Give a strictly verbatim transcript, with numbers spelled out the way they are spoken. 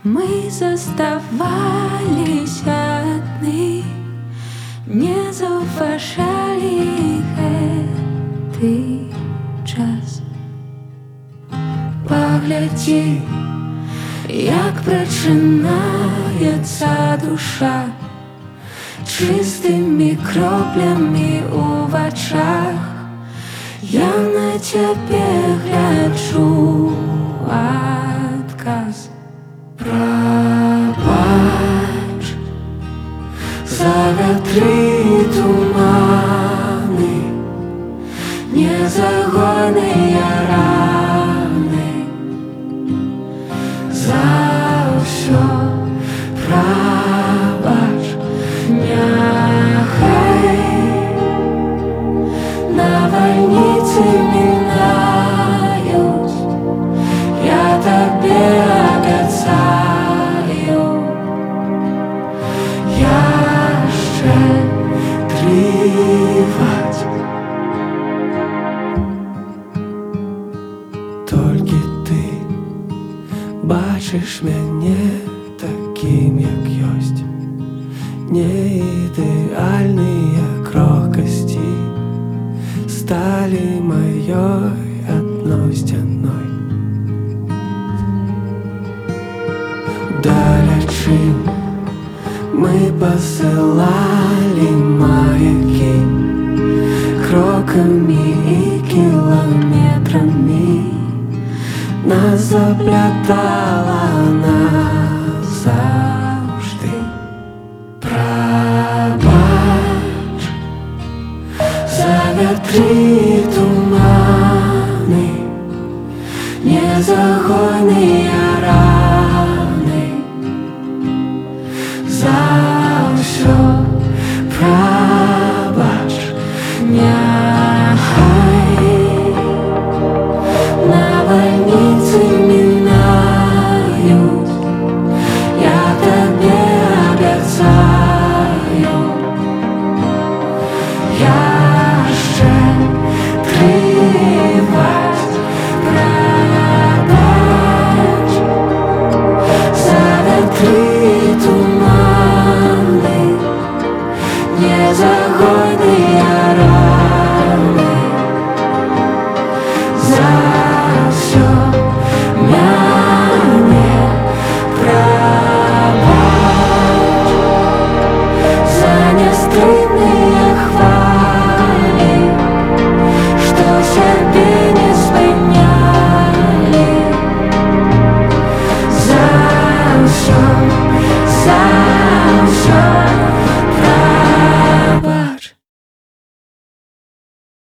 Мы заставались одни, не зауважали гэтый час. Паглядзі, як прачынаецца душа, чыстымі кроплямі ў вачах. Я на цябе гляджу, адказ. Прабач за вятры туманы, незагойныя раны, за ўсё прабач. Няхай навальніцы мінаюць, я табе абяцаю яшчэ трываць. Толькі ты бачыш мяне такім, як ёсць. Не ідэальныя крокасці сталі маёй адной сцяной. Далячынь мы пасылалі маякі крокамі і кіламетрамі. Нас заплятала назаўжды. Прабач за вятры туманы, незагойныя раны, за ўсё прабач. Няхай навальніцы мінаюць, я табе абяцаю яшчэ трываць. Прабач за вятры